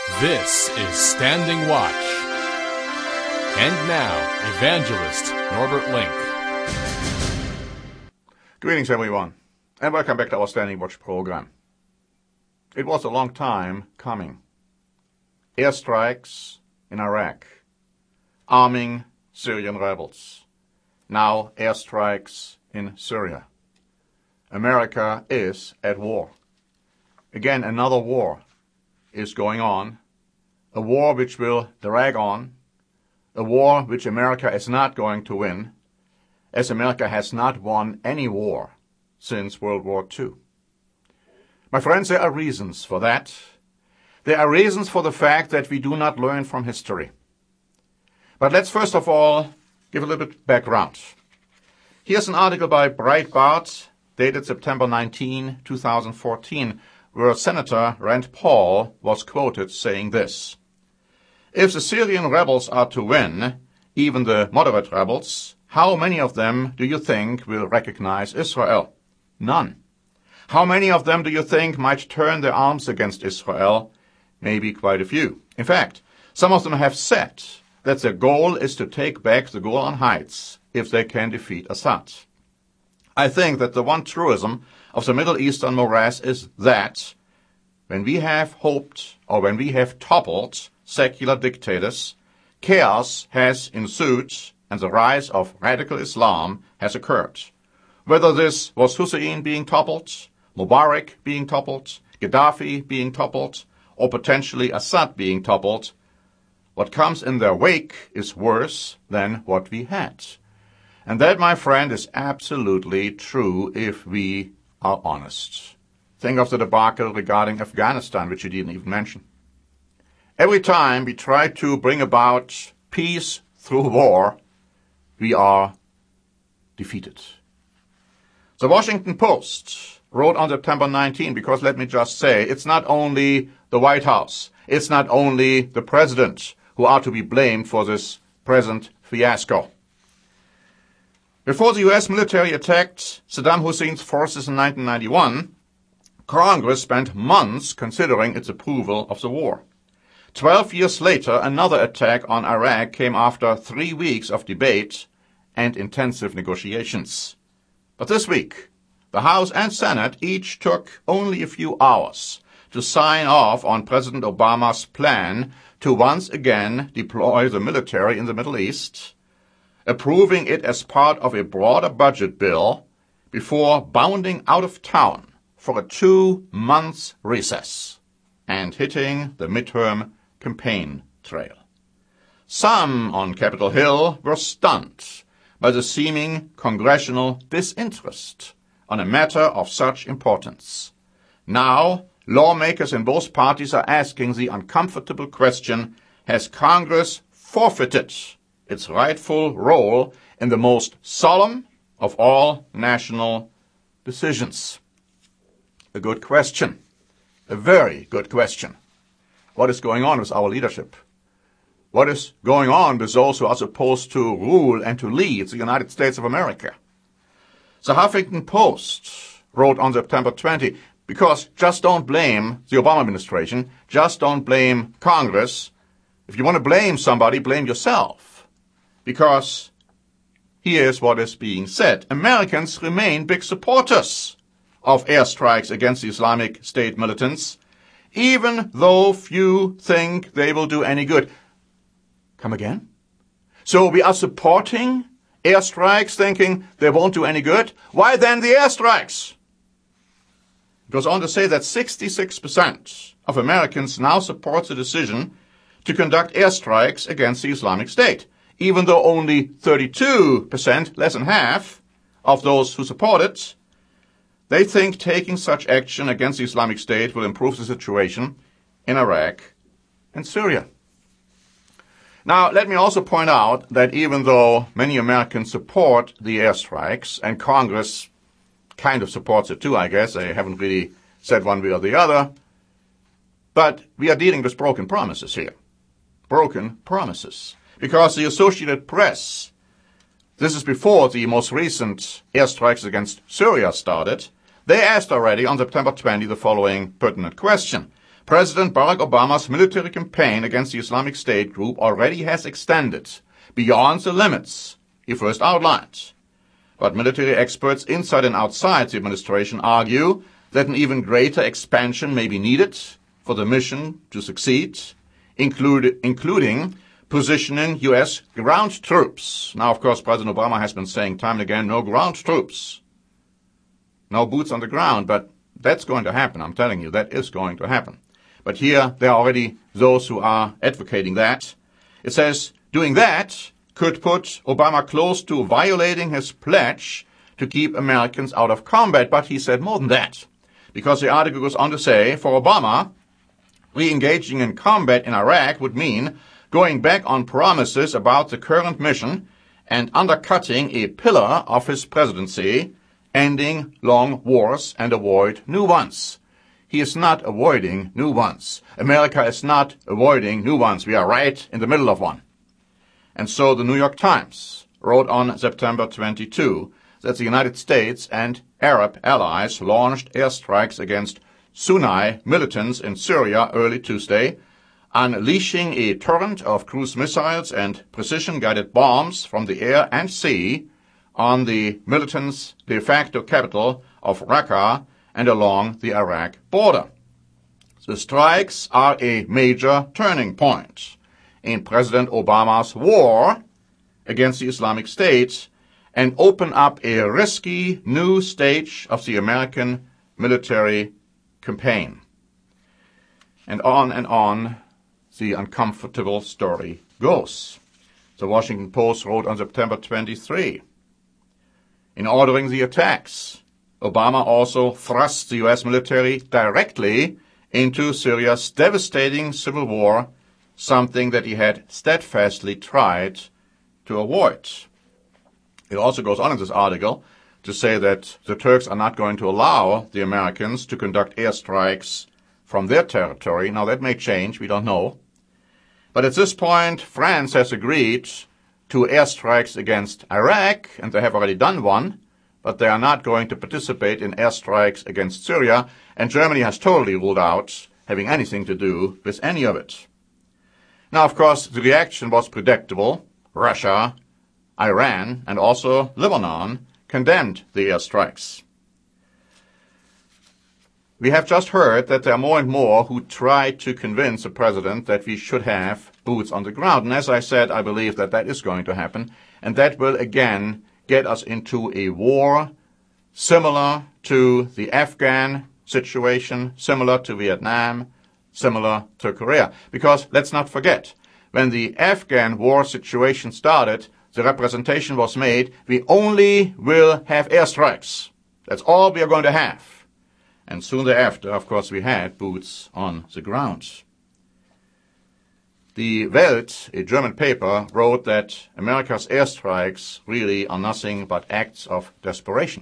This is Standing Watch. And now, Evangelist Norbert Link. Greetings, everyone, and welcome back to our Standing Watch program. It was a long time coming. Airstrikes in Iraq, arming Syrian rebels. Now airstrikes in Syria. America is at war. Again, another war is going on, a war which will drag on, a war which America is not going to win, as America has not won any war since World War II. My friends, there are reasons for that. There are reasons for the fact that we do not learn from history. But let's first of all give a little bit background. Here's an article by Breitbart, dated September 19, 2014, where Senator Rand Paul was quoted saying this: "If the Syrian rebels are to win, even the moderate rebels, how many of them do you think will recognize Israel? None. How many of them do you think might turn their arms against Israel? Maybe quite a few. In fact, some of them have said that their goal is to take back the Golan Heights if they can defeat Assad. I think that the one truism of the Middle Eastern morass is that when we have hoped or when we have toppled secular dictators, chaos has ensued and the rise of radical Islam has occurred. Whether this was Hussein being toppled, Mubarak being toppled, Gaddafi being toppled, or potentially Assad being toppled, what comes in their wake is worse than what we had. And that, my friend, is absolutely true if we are honest. Think of the debacle regarding Afghanistan, which you didn't even mention. Every time we try to bring about peace through war, we are defeated. The Washington Post wrote on September 19, because let me just say, it's not only the White House, it's not only the President who are to be blamed for this present fiasco. Before the U.S. military attacked Saddam Hussein's forces in 1991, Congress spent months considering its approval of the war. 12 years later, another attack on Iraq came after 3 weeks of debate and intensive negotiations. But this week, the House and Senate each took only a few hours to sign off on President Obama's plan to once again deploy the military in the Middle East, approving it as part of a broader budget bill before bounding out of town for a 2-month recess and hitting the midterm campaign trail. Some on Capitol Hill were stunned by the seeming congressional disinterest on a matter of such importance. Now, lawmakers in both parties are asking the uncomfortable question, has Congress forfeited its rightful role in the most solemn of all national decisions? A good question. A very good question. What is going on with our leadership? What is going on with those who are supposed to rule and to lead the United States of America? The Huffington Post wrote on September 20, because just don't blame the Obama administration, just don't blame Congress. If you want to blame somebody, blame yourself. Because here's what is being said. Americans remain big supporters of airstrikes against the Islamic State militants, even though few think they will do any good. Come again? So we are supporting airstrikes thinking they won't do any good? Why then the airstrikes? It goes on to say that 66% of Americans now support the decision to conduct airstrikes against the Islamic State, even though only 32%, less than half, of those who support it, they think taking such action against the Islamic State will improve the situation in Iraq and Syria. Now, let me also point out that even though many Americans support the airstrikes, and Congress kind of supports it too, I guess, they haven't really said one way or the other, but we are dealing with broken promises here. Broken promises. Because the Associated Press, this is before the most recent airstrikes against Syria started, they asked already on September 20 the following pertinent question. President Barack Obama's military campaign against the Islamic State group already has extended beyond the limits he first outlined. But military experts inside and outside the administration argue that an even greater expansion may be needed for the mission to succeed, including positioning U.S. ground troops. Now, of course, President Obama has been saying time and again, no ground troops, no boots on the ground, but that's going to happen. I'm telling you, that is going to happen. But here, there are already those who are advocating that. It says, doing that could put Obama close to violating his pledge to keep Americans out of combat. But he said more than that, because the article goes on to say, for Obama, re-engaging in combat in Iraq would mean going back on promises about the current mission and undercutting a pillar of his presidency, ending long wars and avoid new ones. He is not avoiding new ones. America is not avoiding new ones. We are right in the middle of one. And so the New York Times wrote on September 22 that the United States and Arab allies launched airstrikes against Sunni militants in Syria early Tuesday, unleashing a torrent of cruise missiles and precision-guided bombs from the air and sea on the militants' de facto capital of Raqqa and along the Iraq border. The strikes are a major turning point in President Obama's war against the Islamic State and open up a risky new stage of the American military campaign. And on the uncomfortable story goes. The Washington Post wrote on September 23, in ordering the attacks, Obama also thrust the U.S. military directly into Syria's devastating civil war, something that he had steadfastly tried to avoid. It also goes on in this article to say that the Turks are not going to allow the Americans to conduct airstrikes from their territory. Now, that may change. We don't know. But at this point, France has agreed to airstrikes against Iraq, and they have already done one, but they are not going to participate in airstrikes against Syria, and Germany has totally ruled out having anything to do with any of it. Now, of course, the reaction was predictable. Russia, Iran, and also Lebanon condemned the airstrikes. We have just heard that there are more and more who try to convince the president that we should have boots on the ground. And as I said, I believe that that is going to happen. And that will again get us into a war similar to the Afghan situation, similar to Vietnam, similar to Korea. Because let's not forget, when the Afghan war situation started, the representation was made, we only will have airstrikes. That's all we are going to have. And soon thereafter, of course, we had boots on the ground. The Welt, a German paper, wrote that America's airstrikes really are nothing but acts of desperation.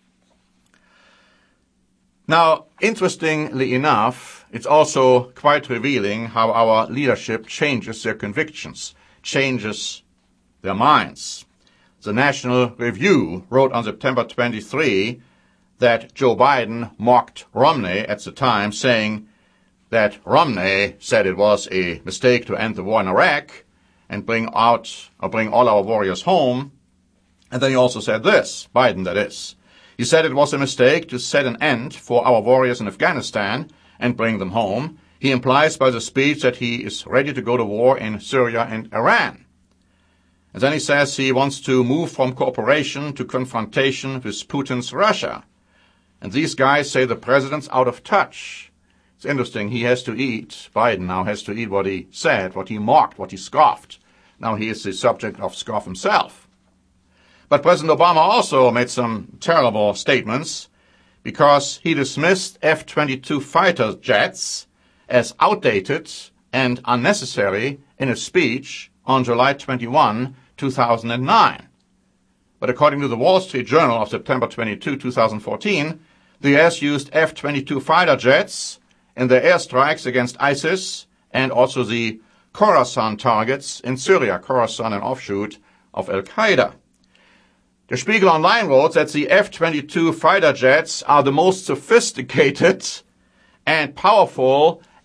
Now, interestingly enough, it's also quite revealing how our leadership changes their convictions, changes their minds. The National Review wrote on September 23 that Joe Biden mocked Romney at the time, saying that Romney said it was a mistake to end the war in Iraq and bring all our warriors home. And then he also said this, Biden that is. He said it was a mistake to set an end for our warriors in Afghanistan and bring them home. He implies by the speech that he is ready to go to war in Syria and Iran. And then he says he wants to move from cooperation to confrontation with Putin's Russia. And these guys say the president's out of touch. It's interesting, he has to eat, Biden now has to eat what he said, what he mocked, what he scoffed. Now he is the subject of scoff himself. But President Obama also made some terrible statements because he dismissed F-22 fighter jets as outdated and unnecessary in a speech on July 21, 2009. But according to the Wall Street Journal of September 22, 2014, the U.S. used F-22 fighter jets in their airstrikes against ISIS and also the Khorasan targets in Syria, Khorasan, an offshoot of Al-Qaeda. The Spiegel Online wrote that the F-22 fighter jets are the most sophisticated and powerful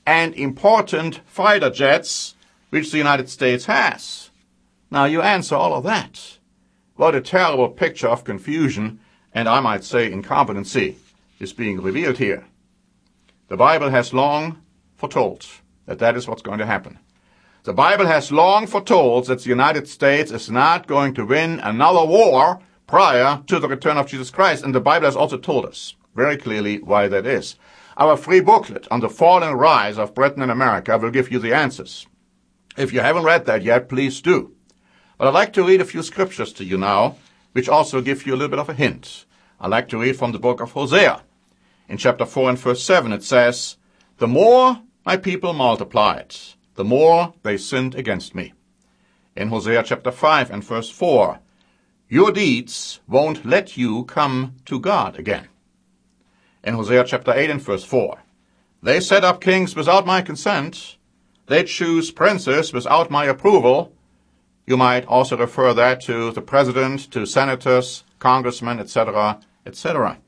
and important fighter jets which the United States has. Now you answer all of that. What a terrible picture of confusion, and I might say incompetency, is being revealed here. The Bible has long foretold that is what's going to happen. The Bible has long foretold that the United States is not going to win another war prior to the return of Jesus Christ. And the Bible has also told us very clearly why that is. Our free booklet on the fall and rise of Britain and America will give you the answers. If you haven't read that yet, please do. But I'd like to read a few scriptures to you now, which also give you a little bit of a hint. I'd like to read from the book of Hosea. In chapter 4 and verse 7 it says, "The more my people multiplied, the more they sinned against me." In Hosea chapter 5 and verse 4, "Your deeds won't let you come to God again." In Hosea chapter 8 and verse 4, "They set up kings without my consent. They choose princes without my approval." You might also refer that to the president, to senators, congressmen, etc., etc.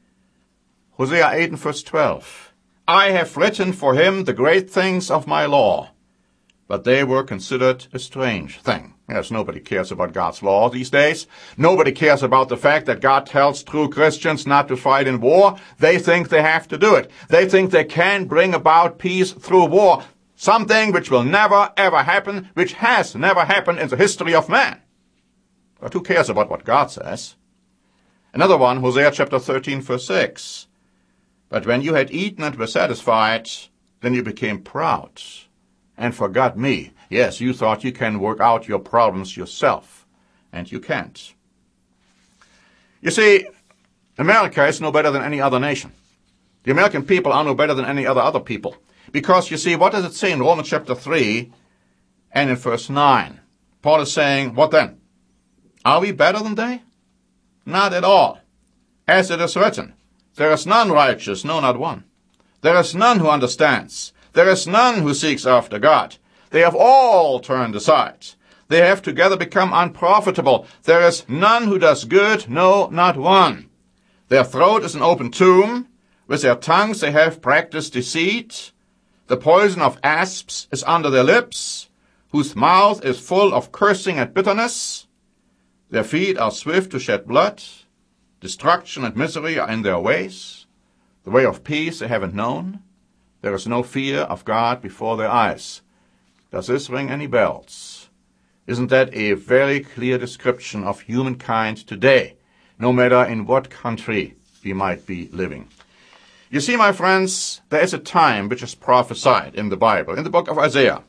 Hosea 8 and verse 12, "I have written for him the great things of my law, but they were considered a strange thing." Yes, nobody cares about God's law these days. Nobody cares about the fact that God tells true Christians not to fight in war. They think they have to do it. They think they can bring about peace through war, something which will never, ever happen, which has never happened in the history of man. But who cares about what God says? Another one, Hosea chapter 13, verse 6. "But when you had eaten and were satisfied, then you became proud and forgot me." Yes, you thought you can work out your problems yourself, and you can't. You see, America is no better than any other nation. The American people are no better than any other people. Because, you see, what does it say in Romans chapter 3 and in verse 9? Paul is saying, what then? Are we better than they? Not at all. As it is written, "There is none righteous, no, not one. There is none who understands. There is none who seeks after God. They have all turned aside. They have together become unprofitable. There is none who does good, no, not one. Their throat is an open tomb. With their tongues they have practiced deceit. The poison of asps is under their lips, whose mouth is full of cursing and bitterness. Their feet are swift to shed blood. Destruction and misery are in their ways. The way of peace they haven't known. There is no fear of God before their eyes." Does this ring any bells? Isn't that a very clear description of humankind today, no matter in what country we might be living? You see, my friends, there is a time which is prophesied in the Bible, in the book of Isaiah,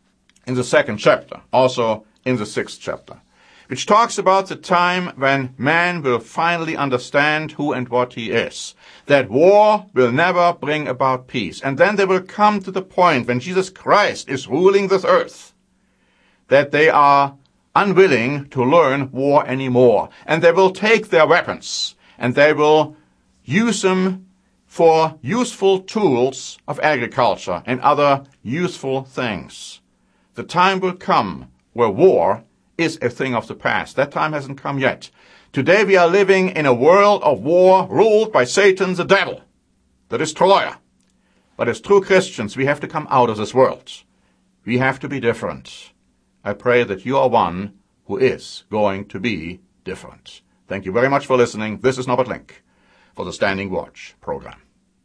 in the 2nd chapter, also in the 6th chapter, which talks about the time when man will finally understand who and what he is, that war will never bring about peace. And then they will come to the point when Jesus Christ is ruling this earth, that they are unwilling to learn war anymore. And they will take their weapons and they will use them for useful tools of agriculture and other useful things. The time will come where war is a thing of the past. That time hasn't come yet. Today we are living in a world of war ruled by Satan the devil, the destroyer. But as true Christians, we have to come out of this world. We have to be different. I pray that you are one who is going to be different. Thank you very much for listening. This is Norbert Link for the Standing Watch program.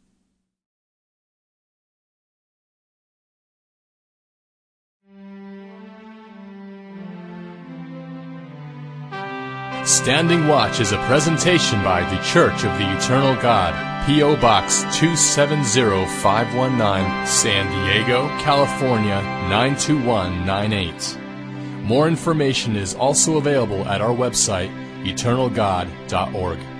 Standing Watch is a presentation by The Church of the Eternal God, P.O. Box 270519, San Diego, California 92198. More information is also available at our website, eternalgod.org.